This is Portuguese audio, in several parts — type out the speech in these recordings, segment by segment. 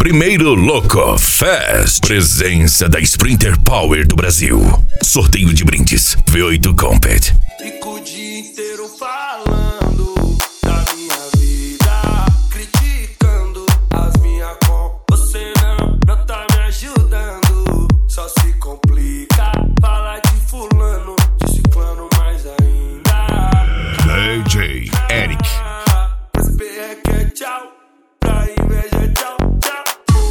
Primeiro Loco Fest. Presença da Sprinter Power do Brasil. Sorteio de brindes V8 Compact. Fico o dia inteiro falando da minha vida, criticando as minhas com. Você não tá me ajudando, só se complica. Fala de fulano, de ciclano mais ainda. DJ Eric. SP é que é tchau, pra inveja tchau, tchau.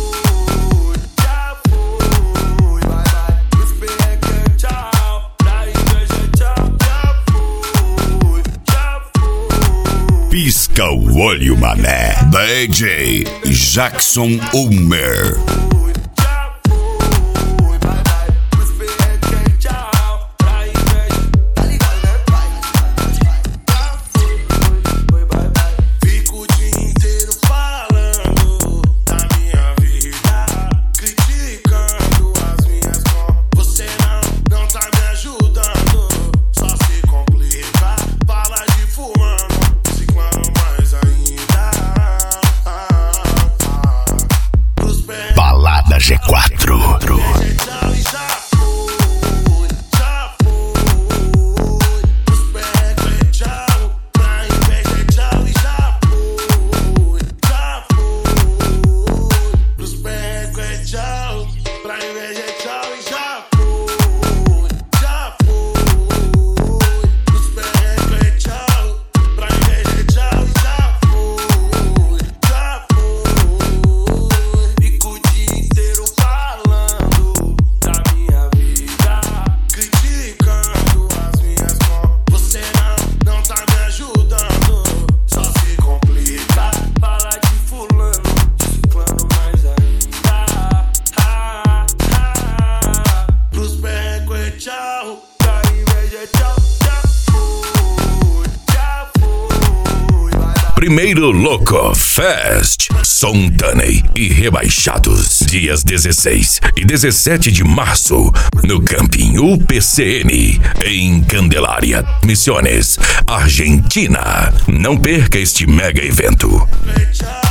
Já fui, vai, vai. SP é que é tchau, pra inveja tchau, já fui. Pisca o olho, mané. DJ Jackson Ulmer. G4. Primeiro Loco Fest. Som Taney e Rebaixados. Dias 16 e 17 de março. No Camping UPCN. Em Candelária, Misiones, Argentina. Não perca este mega evento.